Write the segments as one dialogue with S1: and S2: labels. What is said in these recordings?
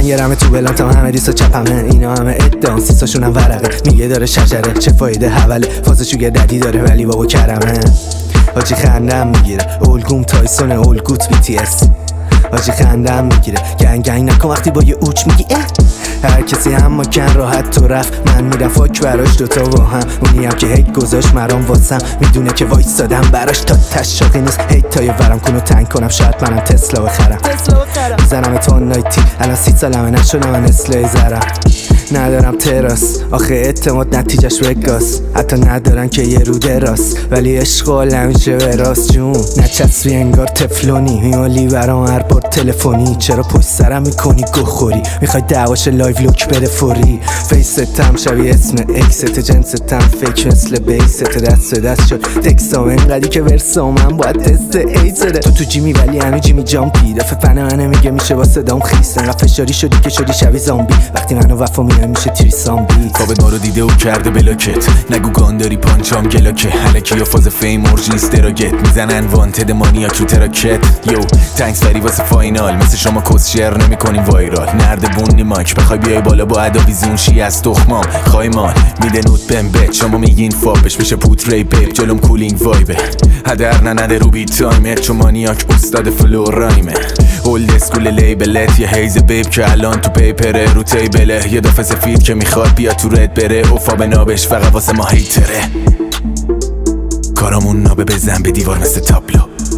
S1: یارم تو بلام تا همه دیسا چپمه، اینا همه ادام سیساشون هم ورقه، میگه داره شجره چه فایده حوله، فازشو یه ددی داره ولی بابا کرمه. حاجی خندم میگیره الگوم تایسون الگوت BTS، حاجی خندم میگیره گنگ نکن وقتی با یه اوچ میگی هر کسی هم ماکن راحت تو رفت، من میرم فاک براش دوتا با هم، اونی هم که هیت گذاشت مرام واسم، میدونه که وایستادم براش تا تشاقی نیست، هیت تا یه ورم کنو تنگ کنم، شاید منم تسلا بخرم میزنم تون نایتی، الان 30 سالمه نشدم من اسلای زرم، ندارم تراس آخه اعتماد نتیجهش وگاس، حتی ندارن که یه روده راست ولی عشق حال نمیشه به راست جون، نچسبی انگار تفلونی، میمالی برام هر بار تلفنی، چرا پشت سرم میکنی گوخوری، میخوای دعواش لایو لوک بده فوری، فیستم شبیه اسم اکست، جنستم فیک مثل بیست، دست به دست شد تکسام انقدی که ورسام من باید تست ایت زده، تو جیمی ولی هنو جیمی جامپی، دفعه فن منه میگه میشه با صدام خیست، انقدر فشاری شدی که شدی شبیه زامبی، وقتی منو وفا میگه میشه تریسام بیت،
S2: خوابت ما رو دیده و کرده بلاکت، نگو گان داری پانچام گلاکه، حلکی یا فاز فیم اورجین استراگت، میزنن وانتد مانیاک رو تراکت، یو تنکس وری واسه فاینال، مثل شما کس شیر نمیکنیم وایرال، نرد بونی مایک بخوای بیای بالا با اداویزون شی از تخمام خایمال، میده نوت بهم بت شما میگین فاپش میشه پوت ری پیپ، جلوم کولینگ وایبه هدر نده رو بیت تایمه، چون مانیاک استاد فلو رایمه، اولد اسکول لیبلت یه هیز بیب که الان تو پیپره رو تیبله، یه دفعه سفید که میخواد بیا تو رد بره، اوفا به نابش فقط واسه ما هیتره، کارامون نابه بزن به دیوار مثل تابلو،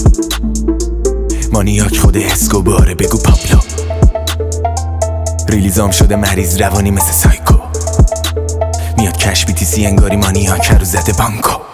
S2: مانیاک خود اسکوباره بگو پابلو، ریلیزام شده مریض روانی مثل سایکو، میاد کش BTC انگاری مانیاک رو زده بانکو.